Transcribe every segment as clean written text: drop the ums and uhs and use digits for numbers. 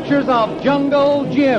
Adventures of Jungle Jim.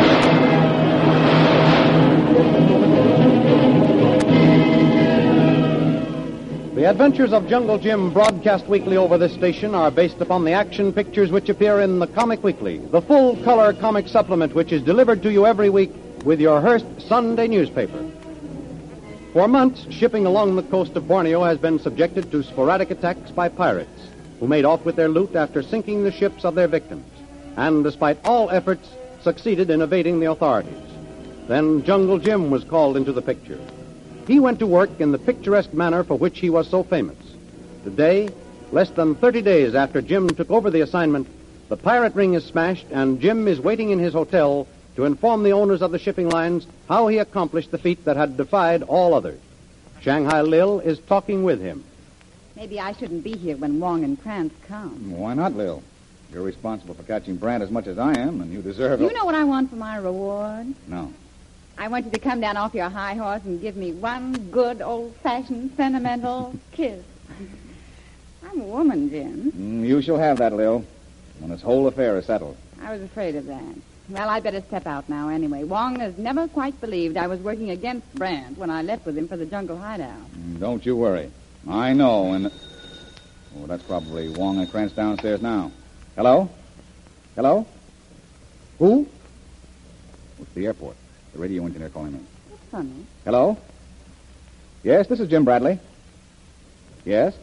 The Adventures of Jungle Jim, broadcast weekly over this station, are based upon the action pictures which appear in the Comic Weekly, the full-color comic supplement which is delivered to you every week with your Hearst Sunday newspaper. For months, shipping along the coast of Borneo has been subjected to sporadic attacks by pirates, who made off with their loot after sinking the ships of their victims, and despite all efforts, succeeded in evading the authorities. Then Jungle Jim was called into the picture. He went to work in the picturesque manner for which he was so famous. Today, less than 30 days after Jim took over the assignment, the pirate ring is smashed, and Jim is waiting in his hotel to inform the owners of the shipping lines how he accomplished the feat that had defied all others. Shanghai Lil is talking with him. Maybe I shouldn't be here when Wong and Krantz come. Why not, Lil? You're responsible for catching Brandt as much as I am, and you deserve it. You know what I want for my reward? No. I want you to come down off your high horse and give me one good, old-fashioned, sentimental kiss. I'm a woman, Jim. You shall have that, Lil, when this whole affair is settled. I was afraid of that. Well, I'd better step out now anyway. Wong has never quite believed I was working against Brandt when I left with him for the jungle hideout. Don't you worry. I know, and... Oh, that's probably Wong and Krantz downstairs now. Hello? Hello? Who? It's the airport. The radio engineer calling me. That's funny. Hello? Yes, this is Jim Bradley. Yes?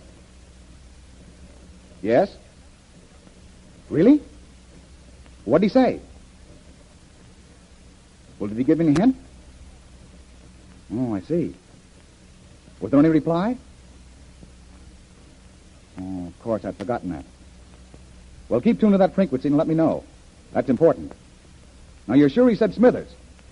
Yes? Really? What'd he say? Well, did he give any hint? Oh, I see. Was there any reply? Oh, of course, I'd forgotten that. Well, keep tuned to that frequency and let me know. That's important. Now, you're sure he said Smithers?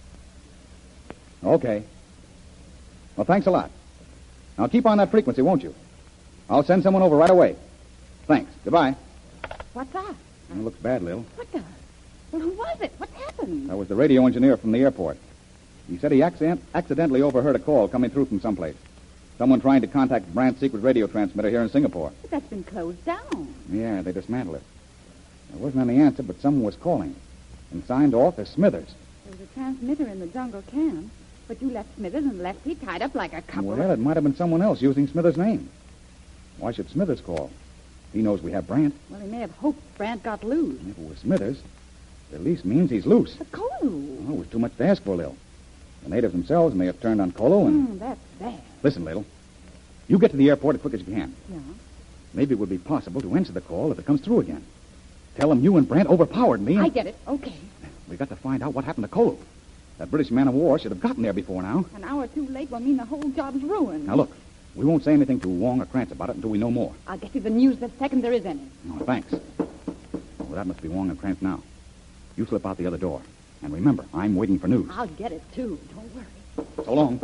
Okay. Well, thanks a lot. Now, keep on that frequency, won't you? I'll send someone over right away. Thanks. Goodbye. What's that? It looks bad, Lil. What the... Well, who was it? What happened? That was the radio engineer from the airport. He said he accidentally overheard a call coming through from someplace. Someone trying to contact Brandt's secret radio transmitter here in Singapore. But that's been closed down. Yeah, they dismantled it. There wasn't any answer, but someone was calling. And signed off as Smithers. There was a transmitter in the jungle camp, but you left Smithers and Lefty tied up like a couple Well, it might have been someone else using Smithers' name. Why should Smithers call? He knows we have Brandt. Well, he may have hoped Brandt got loose. If it was Smithers, it at least means he's loose. But Kolu... Oh, it was too much to ask for, Lil. The natives themselves may have turned on Kolu and... that's bad. Listen, Lil. You get to the airport as quick as you can. Yeah? Maybe it would be possible to answer the call if it comes through again. Tell them you and Brandt overpowered me. I get it. Okay. We got to find out what happened to Kolu. That British man of war should have gotten there before now. An hour too late will mean the whole job's ruined. Now, look. We won't say anything to Wong or Krantz about it until we know more. I'll get you the news the second there is any. Oh, thanks. Well, that must be Wong and Krantz now. You slip out the other door. And remember, I'm waiting for news. I'll get it, too. Don't worry. So long.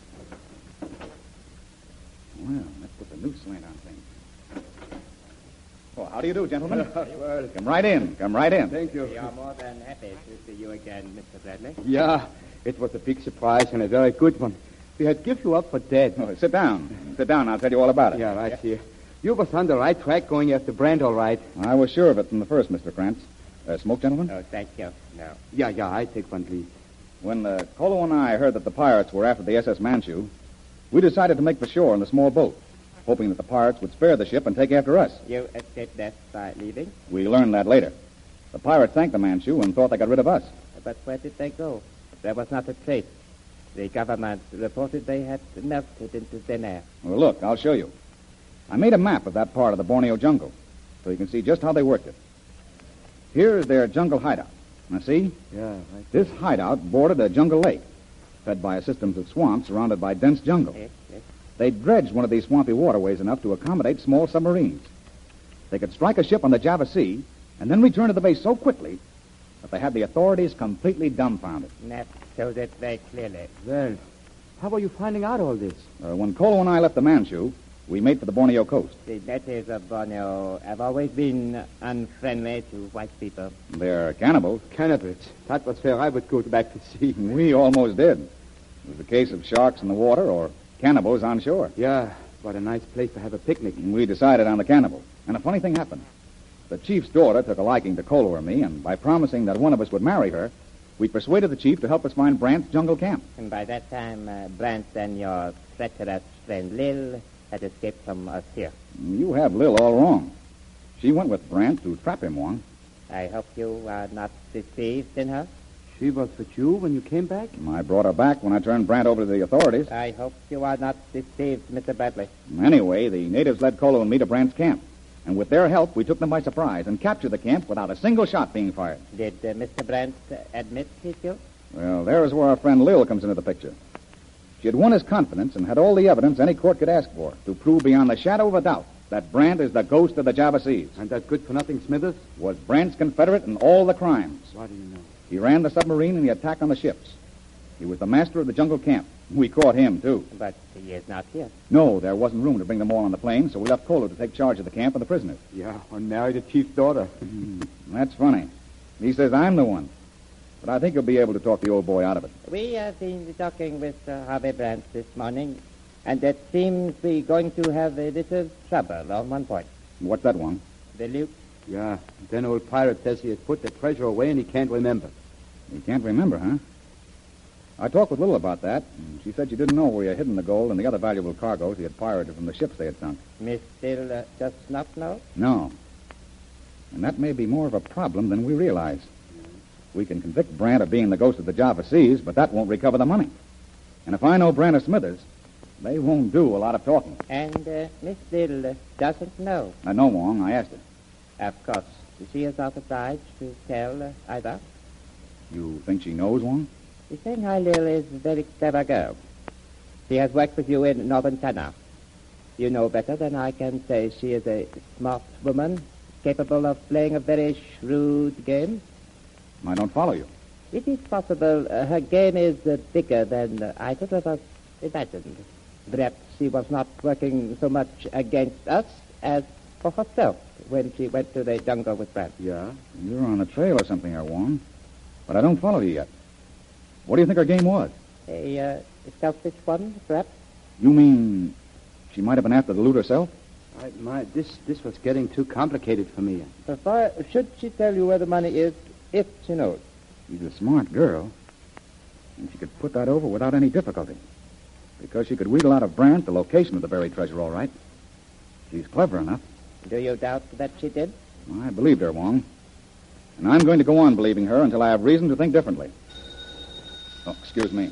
Well, let's put the new slant on things. Oh, how do you do, gentlemen? Very well. Come right in. Come right in. Thank you. We are more than happy to see you again, Mr. Bradley. Yeah, it was a big surprise and a very good one. We had give you up for dead. Oh, sit down. Sit down. I'll tell you all about it. Yeah, right here. You was on the right track going after Brandt, all right. I was sure of it from the first, Mr. Krantz. Smoke, gentlemen? Oh, thank you. No. Yeah, I take one, please. When Kolo and I heard that the pirates were after the SS Manchu, we decided to make for shore in a small boat, hoping that the pirates would spare the ship and take after us. You escaped death by leaving? We learned that later. The pirates sank the Manchu and thought they got rid of us. But where did they go? There was not a trace. The government reported they had melted into thin air. Well, look, I'll show you. I made a map of that part of the Borneo jungle, so you can see just how they worked it. Here's their jungle hideout. Now, see? Yeah, right. This hideout bordered a jungle lake, fed by a system of swamps surrounded by dense jungle. Yes, yes. They dredged one of these swampy waterways enough to accommodate small submarines. They could strike a ship on the Java Sea and then return to the base so quickly that they had the authorities completely dumbfounded. That shows it very clearly. Well, how are you finding out all this? When Kolo and I left the Manchu, we made for the Borneo coast. The natives of Borneo have always been unfriendly to white people. They're cannibals. Cannibals. That was where I would go back to sea. We almost did. It was a case of sharks in the water or cannibals on shore. Yeah, what a nice place to have a picnic. And we decided on the cannibal. And a funny thing happened. The chief's daughter took a liking to Colo or me, and by promising that one of us would marry her, we persuaded the chief to help us find Brant's jungle camp. And by that time, Brant and your treacherous friend Lil had escaped from us here. You have Lil all wrong. She went with Brant to trap him, Wong. I hope you are not deceived in her. She was with you when you came back? I brought her back when I turned Brant over to the authorities. I hope you are not deceived, Mr. Bradley. Anyway, the natives led Colo and me to Brant's camp. And with their help, we took them by surprise and captured the camp without a single shot being fired. Did Mr. Brant admit his guilt? Well, there's where our friend Lil comes into the picture. She had won his confidence and had all the evidence any court could ask for to prove beyond the shadow of a doubt that Brant is the ghost of the Java Seas. And that good-for-nothing Smithers? Was Brant's confederate in all the crimes. What do you know? He ran the submarine and the attack on the ships. He was the master of the jungle camp. We caught him, too. But he is not here. No, there wasn't room to bring them all on the plane, so we left Colo to take charge of the camp and the prisoners. Yeah, and married the chief's daughter. That's funny. He says I'm the one. But I think he'll be able to talk the old boy out of it. We have been talking with Harvey Brant this morning, and it seems we're going to have a little trouble on one point. What's that one? The loot. Yeah, then old pirate says he has put the treasure away and he can't remember. You can't remember, huh? I talked with Lil about that, and she said she didn't know where he had hidden the gold and the other valuable cargoes he had pirated from the ships they had sunk. Miss Still does not know? No. And that may be more of a problem than we realize. We can convict Brant of being the ghost of the Java Seas, but that won't recover the money. And if I know Brant or Smithers, they won't do a lot of talking. And Miss Still doesn't know? I know, Wong. I asked her. Of course. She is not obliged to tell either. You think she knows, Wong? The Shanghai Lil is a very clever girl. She has worked with you in northern China. You know better than I can say she is a smart woman, capable of playing a very shrewd game. I don't follow you. It is possible her game is bigger than I could have imagined. Perhaps she was not working so much against us as for herself when she went to the jungle with Brant. Yeah? You're on a trail or something, Wong. But I don't follow you yet. What do you think her game was? A selfish one, perhaps? You mean she might have been after the loot herself? This was getting too complicated for me. Should she tell you where the money is, if she knows? She's a smart girl. And she could put that over without any difficulty. Because she could wheedle out of Brant the location of the buried treasure, all right. She's clever enough. Do you doubt that she did? I believed her, Wong. And I'm going to go on believing her until I have reason to think differently. Oh, excuse me.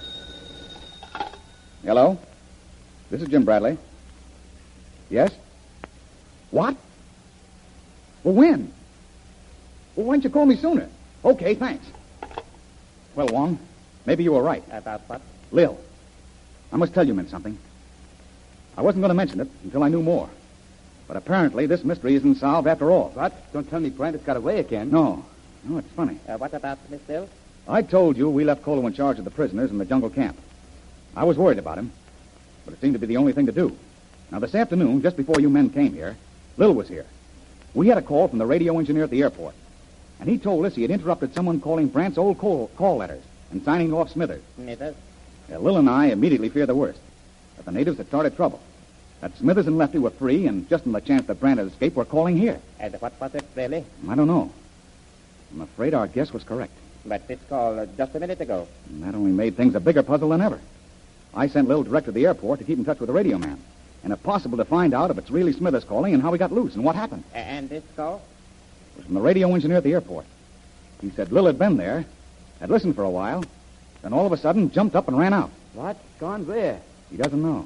Hello? This is Jim Bradley. Yes? What? Well, when? Well, why didn't you call me sooner? Okay, thanks. Well, Wong, maybe you were right. About what? Lil, I must tell you, men, something. I wasn't going to mention it until I knew more. But apparently this mystery isn't solved after all. What? Don't tell me Brant has got away again. No, it's funny. What about Miss Still? I told you we left Colo in charge of the prisoners in the jungle camp. I was worried about him, but it seemed to be the only thing to do. Now, this afternoon, just before you men came here, Lil was here. We had a call from the radio engineer at the airport, and he told us he had interrupted someone calling Brant's old call letters and signing off Smithers. Smithers? Lil and I immediately feared the worst, that the natives had started trouble, that Smithers and Lefty were free, and just on the chance that Brant had escaped, were calling here. And what was it, really? I don't know. I'm afraid our guess was correct. But this call just a minute ago. And that only made things a bigger puzzle than ever. I sent Lil direct to the airport to keep in touch with the radio man, and if possible to find out if it's really Smithers calling and how he got loose and what happened. And this call? It was from the radio engineer at the airport. He said Lil had been there, had listened for a while, then all of a sudden jumped up and ran out. What? Gone where? He doesn't know.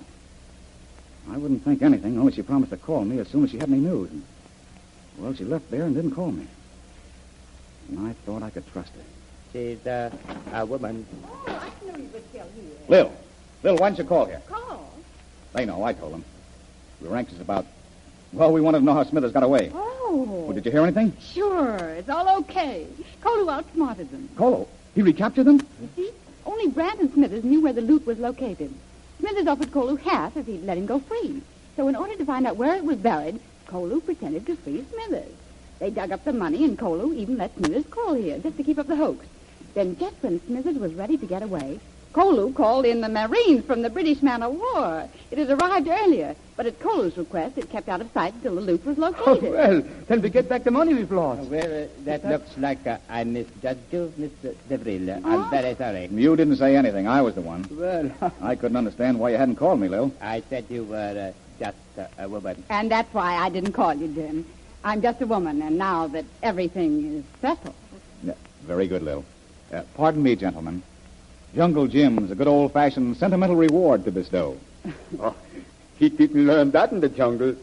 I wouldn't think anything, only she promised to call me as soon as she had any news. And, well, she left there and didn't call me. And I thought I could trust her. She's a woman. Oh, I knew you were still here. Lil, why didn't you call here? Call? They know, I told them. We were anxious about... Well, we wanted to know how Smithers got away. Oh. Well, did you hear anything? Sure. It's all okay. Colu outsmarted them. Colo? He recaptured them? You see, only Brant and Smithers knew where the loot was located. Smithers offered Colu half if he'd let him go free. So in order to find out where it was buried, Colu pretended to free Smithers. They dug up the money, and Colu even let Smithers call here just to keep up the hoax. Then just when Smithers was ready to get away, Kolu called in the Marines from the British man of war. It had arrived earlier, but at Kolu's request, it kept out of sight until the loot was Oh, located. well, then we get back the money we've lost. Well, that looks like I misjudged you, Mr. Devril. I'm very sorry. You didn't say anything. I was the one. Well, I couldn't understand why you hadn't called me, Lil. I said you were just a woman. And that's why I didn't call you, Jim. I'm just a woman, and now that everything is settled. Yeah, very good, Lil. Pardon me, gentlemen. Jungle Jim's a good old-fashioned sentimental reward to bestow. oh, he didn't learn that in the jungle.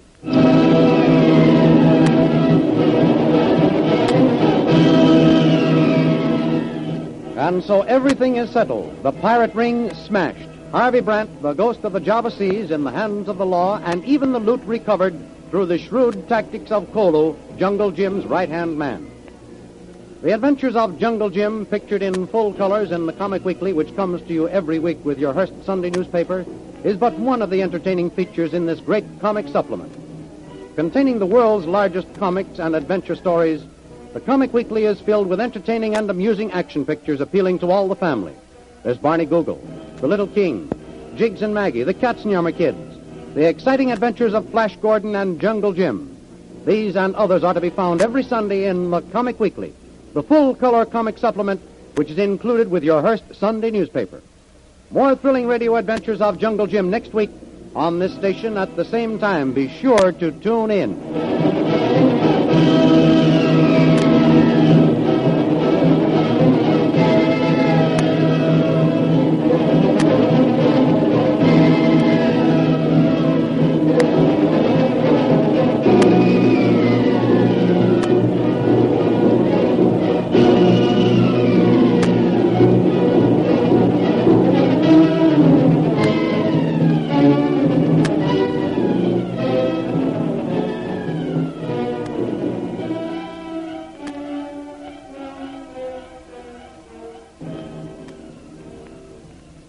And so everything is settled. The pirate ring smashed. Harvey Brant, the ghost of the Java Seas, in the hands of the law, and even the loot recovered through the shrewd tactics of Kolu, Jungle Jim's right-hand man. The Adventures of Jungle Jim, pictured in full colors in the Comic Weekly, which comes to you every week with your Hearst Sunday newspaper, is but one of the entertaining features in this great comic supplement. Containing the world's largest comics and adventure stories, the Comic Weekly is filled with entertaining and amusing action pictures appealing to all the family. There's Barney Google, The Little King, Jiggs and Maggie, the Katzenjammer Kids, the exciting adventures of Flash Gordon and Jungle Jim. These and others are to be found every Sunday in the Comic Weekly, the full-color comic supplement which is included with your Hearst Sunday newspaper. More thrilling radio adventures of Jungle Jim next week on this station at the same time. Be sure to tune in.